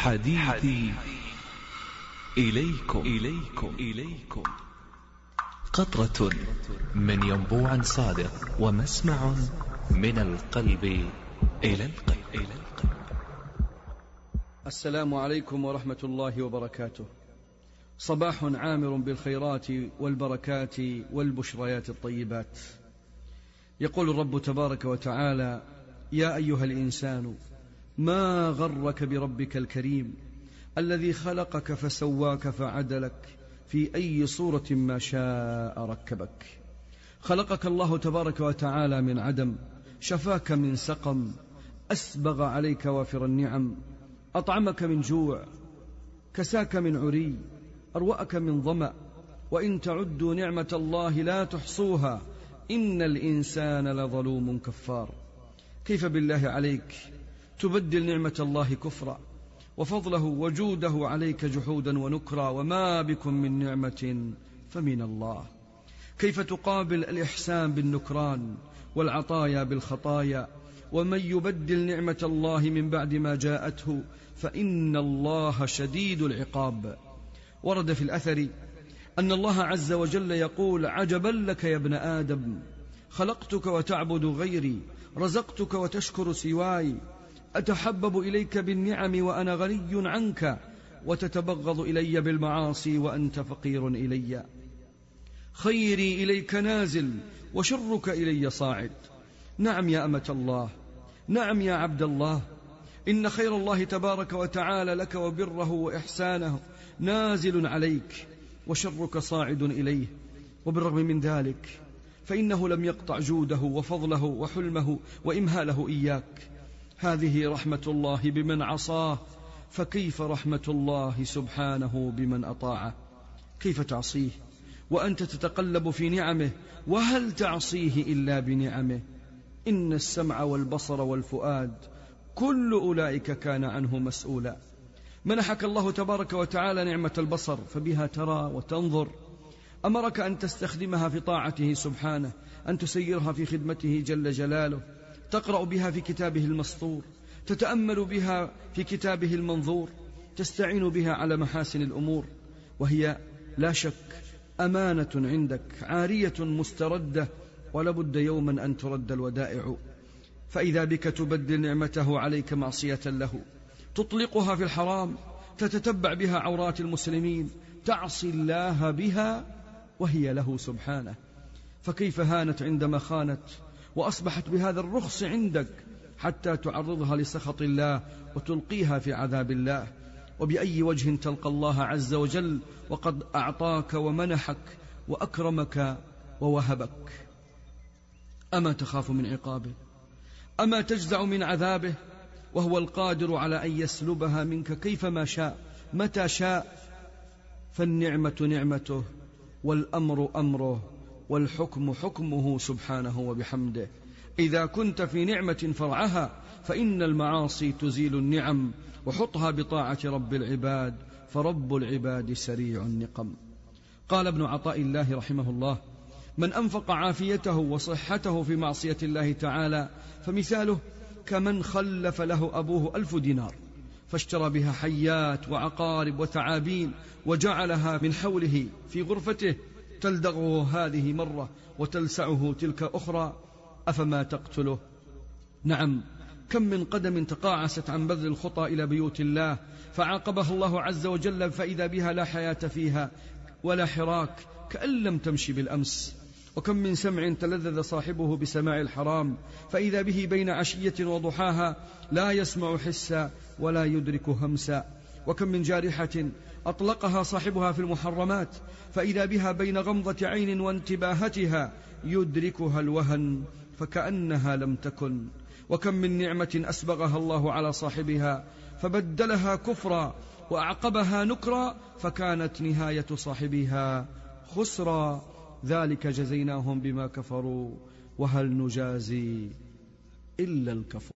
حديثي إليكم قطرة من ينبوع صادق ومسمع من القلب إلى القلب. السلام عليكم ورحمة الله وبركاته. صباح عامر بالخيرات والبركات والبشريات الطيبات. يقول الرب تبارك وتعالى: يا أيها الإنسان ما غرك بربك الكريم الذي خلقك فسواك فعدلك في أي صورة ما شاء ركبك. خلقك الله تبارك وتعالى من عدم، شفاك من سقم، أسبغ عليك وافر النعم، أطعمك من جوع، كساك من عري، أروأك من ظمأ، وإن تعدوا نعمة الله لا تحصوها إن الإنسان لظلوم كفار. كيف بالله عليك تبدل نعمة الله كفرا، وفضله وجوده عليك جحودا ونكرا، وما بكم من نعمة فمن الله. كيف تقابل الإحسان بالنكران والعطايا بالخطايا، ومن يبدل نعمة الله من بعد ما جاءته فإن الله شديد العقاب. ورد في الأثر أن الله عز وجل يقول: عجبا لك يا ابن آدم، خلقتك وتعبد غيري، رزقتك وتشكر سواي، أتحبب إليك بالنعم وأنا غني عنك، وتتبغض إلي بالمعاصي وأنت فقير إلي. خيري إليك نازل وشرك إلي صاعد. نعم يا أمة الله، نعم يا عبد الله، إن خير الله تبارك وتعالى لك وبره وإحسانه نازل عليك، وشرك صاعد إليه. وبالرغم من ذلك فإنه لم يقطع جوده وفضله وحلمه وإمهاله إياك. هذه رحمة الله بمن عصاه، فكيف رحمة الله سبحانه بمن أطاعه؟ كيف تعصيه وأنت تتقلب في نعمه؟ وهل تعصيه إلا بنعمه؟ إن السمع والبصر والفؤاد كل أولئك كان عنه مسؤولا. منحك الله تبارك وتعالى نعمة البصر، فبها ترى وتنظر. أمرك أن تستخدمها في طاعته سبحانه، أن تسيرها في خدمته جل جلاله، تقرأ بها في كتابه المسطور، تتأمل بها في كتابه المنظور، تستعين بها على محاسن الأمور، وهي لا شك أمانة عندك عارية مستردة، ولابد يوما أن ترد الودائع. فإذا بك تبدل نعمته عليك معصية له، تطلقها في الحرام، تتتبع بها عورات المسلمين، تعصي الله بها وهي له سبحانه. فكيف هانت عندما خانت وأصبحت بهذا الرخص عندك حتى تعرضها لسخط الله وتلقيها في عذاب الله؟ وبأي وجه تلقى الله عز وجل وقد أعطاك ومنحك وأكرمك ووهبك؟ أما تخاف من عقابه؟ أما تجزع من عذابه؟ وهو القادر على أن يسلبها منك كيفما شاء متى شاء. فالنعمة نعمته، والأمر أمره، والحكم حكمه سبحانه وبحمده. إذا كنت في نعمة فرعها، فإن المعاصي تزيل النعم، وحطها بطاعة رب العباد، فرب العباد سريع النقم. قال ابن عطاء الله رحمه الله: من أنفق عافيته وصحته في معصية الله تعالى فمثاله كمن خلف له أبوه 1000 دينار، فاشترى بها حيات وعقارب وثعابين، وجعلها من حوله في غرفته، تلدغه هذه مرة وتلسعه تلك أخرى، أفما تقتله؟ نعم، كم من قدم تقاعست عن بذل الخطى إلى بيوت الله فعاقبها الله عز وجل، فإذا بها لا حياة فيها ولا حراك، كأن لم تمشي بالأمس. وكم من سمع تلذذ صاحبه بسماع الحرام، فإذا به بين عشية وضحاها لا يسمع حسا ولا يدرك همسا. وكم من جارحة أطلقها صاحبها في المحرمات، فإذا بها بين غمضة عين وانتباهتها يدركها الوهن فكأنها لم تكن. وكم من نعمة أسبغها الله على صاحبها فبدلها كفرا وأعقبها نكرا، فكانت نهاية صاحبها خسرا. ذلك جزيناهم بما كفروا وهل نجازي إلا الكفور.